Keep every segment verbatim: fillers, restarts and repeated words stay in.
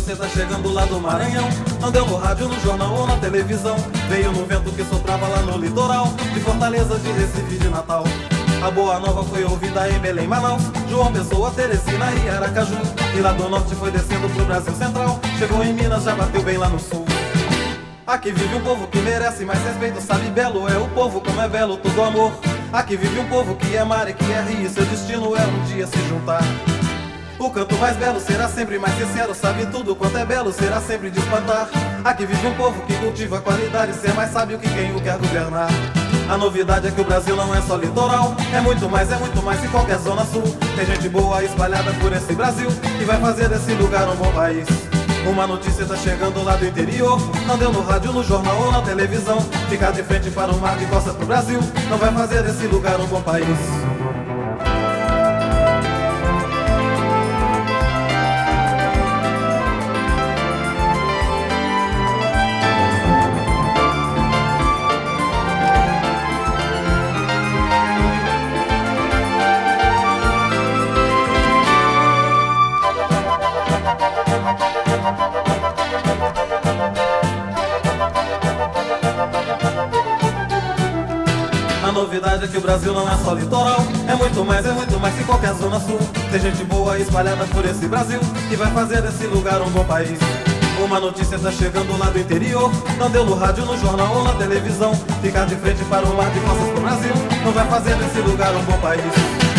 notícia tá chegando lá do Maranhão. Não deu no rádio, no jornal ou na televisão. Veio no vento que soprava lá no litoral, de Fortaleza, de Recife, de Natal. A boa nova foi ouvida em Belém, Manaus, João Pessoa, Teresina e Aracaju. E lá do norte foi descendo pro Brasil Central. Chegou em Minas, já bateu bem lá no sul. Aqui vive um povo que merece mais respeito, sabe belo é o povo, como é belo todo amor. Aqui vive um povo que é mar e que é rio, seu destino é um dia se juntar. O canto mais belo será sempre mais sincero, sabe tudo quanto é belo, será sempre de espantar. Aqui vive um povo que cultiva a qualidade, ser mais sábio que quem o quer governar. A novidade é que o Brasil não é só litoral, é muito mais, é muito mais que qualquer zona sul. Tem gente boa espalhada por esse Brasil, que vai fazer desse lugar um bom país. Uma notícia tá chegando lá do interior, não deu no rádio, no jornal ou na televisão. Ficar de frente para o mar de costas pro Brasil, não vai fazer desse lugar um bom país. A novidade é que o Brasil não é só litoral, é muito mais, é muito mais que qualquer zona sul. Tem gente boa espalhada por esse Brasil, que vai fazer desse lugar um bom país. Uma notícia tá chegando lá do interior, não deu no rádio, no jornal ou na televisão. Ficar de frente para o mar de costas pro Brasil, não vai fazer desse lugar um bom país.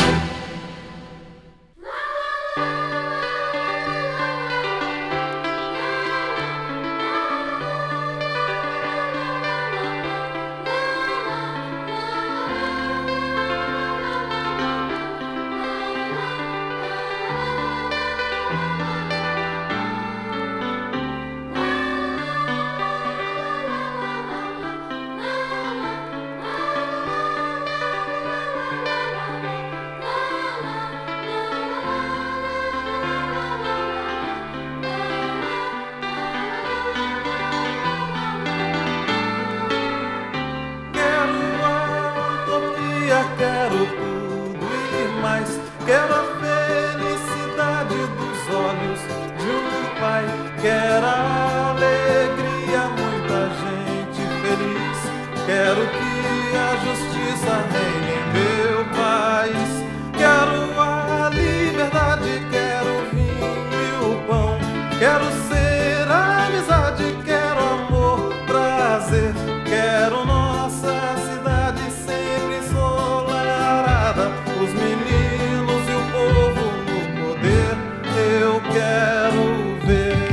Quero tudo e mais, quero a felicidade dos olhos de um pai, quero a alegria, muita gente feliz, quero que a justiça reine em meu país, quero a liberdade, quero o vinho e o pão, quero ser a amizade, quero amor, prazer, quero nossa cidade sempre ensolarada, os meninos e o povo no poder, eu quero ver.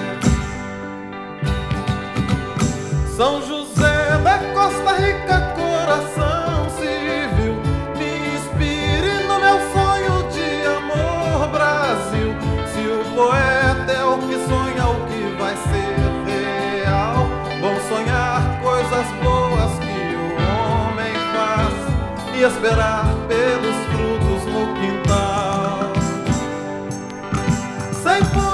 São José da Costa Rica, coração civil, me inspire no meu sonho de amor, Brasil. Se o poeta é o que sonha, o que vai ser real, bom sonhar coisas boas que o homem faz e esperar pelos frutos no quintal. Sem